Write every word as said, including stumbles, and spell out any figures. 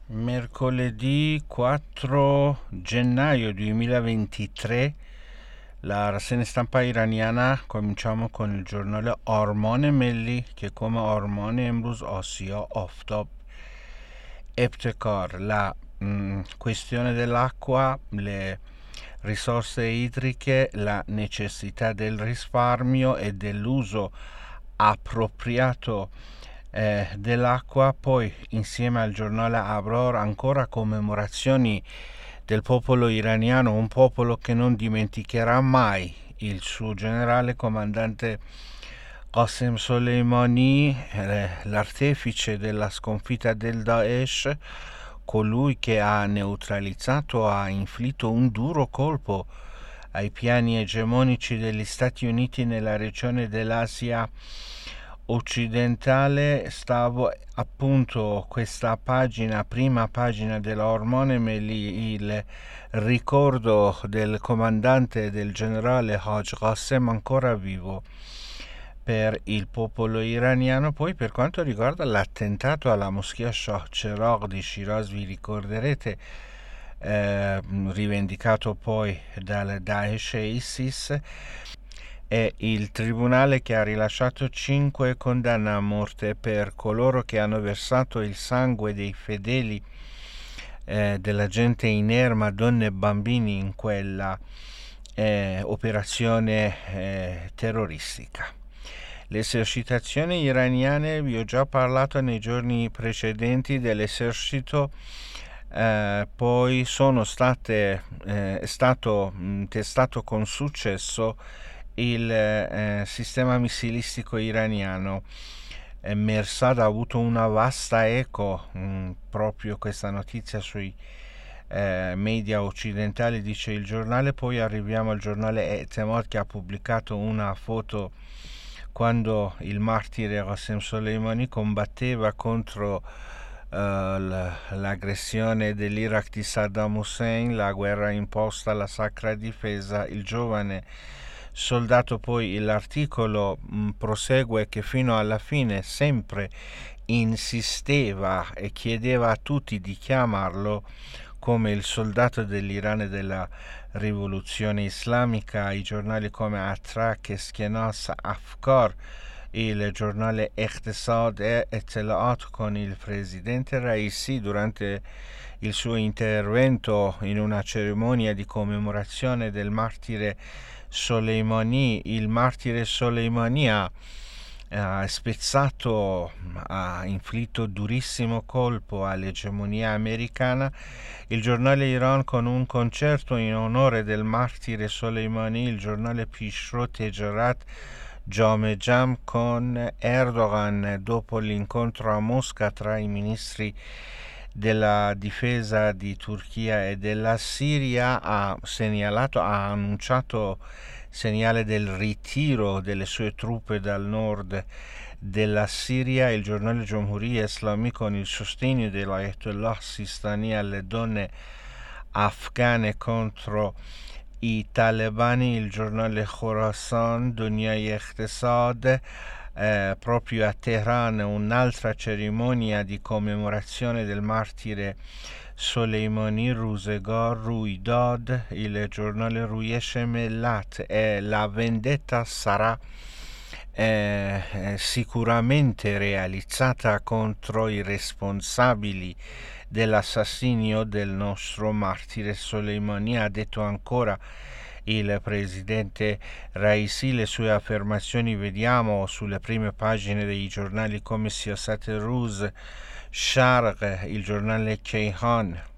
Mercoledì quattro gennaio duemilaventitré, la rassegna stampa iraniana. Cominciamo con il giornale آرمان ملی که come آرمان امروز آسیا آفتاب ابتکار. La mh, questione dell'acqua, le risorse idriche, la necessità del risparmio e dell'uso appropriato eh, dell'acqua. Poi insieme al giornale Abror ancora commemorazioni del popolo iraniano, un popolo che non dimenticherà mai il suo generale comandante Qasem Soleimani, eh, l'artefice della sconfitta del Daesh, colui che ha neutralizzato, ha inflitto un duro colpo ai piani egemonici degli Stati Uniti nella regione dell'Asia occidentale. Stavo appunto questa pagina, prima pagina dell'Ormone Meli, il ricordo del comandante, del generale Haj Qassem, ancora vivo per il popolo iraniano. Poi per quanto riguarda l'attentato alla moschea Shah Cheragh di Shiraz, vi ricorderete, eh, rivendicato poi dal Daesh e ISIS, è il tribunale che ha rilasciato cinque condanne a morte per coloro che hanno versato il sangue dei fedeli, eh, della gente inerma, donne e bambini, in quella eh, operazione eh, terroristica. Le esercitazioni iraniane, vi ho già parlato nei giorni precedenti dell'esercito, eh, poi sono state, eh, è stato mh, testato con successo il eh, sistema missilistico iraniano. eh, Mersad ha avuto una vasta eco, mh, proprio questa notizia sui eh, media occidentali, dice il giornale. Poi arriviamo al giornale Etemad, che ha pubblicato una foto quando il martire Qasem Soleimani combatteva contro uh, l'aggressione dell'Iraq di Saddam Hussein, la guerra imposta, la sacra difesa. Il giovane soldato, poi l'articolo mh, prosegue, che fino alla fine sempre insisteva e chiedeva a tutti di chiamarlo come il soldato dell'Iran e della rivoluzione islamica. I giornali come Atrak, Eskenas, Afkar, il giornale Eqtisad e Etellaat, con il presidente Raisi durante il suo intervento in una cerimonia di commemorazione del martire Soleimani. Il martire Soleimani ha ha spezzato, ha inflitto durissimo colpo all'egemonia americana. Il giornale Iran con un concerto in onore del martire Soleimani, il giornale Pishro Tejarat Jame Jam con Erdogan dopo l'incontro a Mosca tra i ministri della difesa di Turchia e della Siria, ha segnalato, ha annunciato segnale del ritiro delle sue truppe dal nord della Siria. Il giornale Jomhuriya Islami con il sostegno dell'Ayatollah Sistani alle donne afghane contro i talebani. Il giornale Khorasan Dunyai Iqtisad, eh, proprio a Teheran un'altra cerimonia di commemorazione del martire Soleimani, Ruzegar, Ruidad. Il giornale Ruyesh Millat, e la vendetta sarà eh, eh, sicuramente realizzata contro i responsabili dell'assassinio del nostro martire Soleimani, ha detto ancora il presidente Raisi. Le sue affermazioni vediamo sulle prime pagine dei giornali come Siyasat Ruz, Sharq, il giornale Kayhan,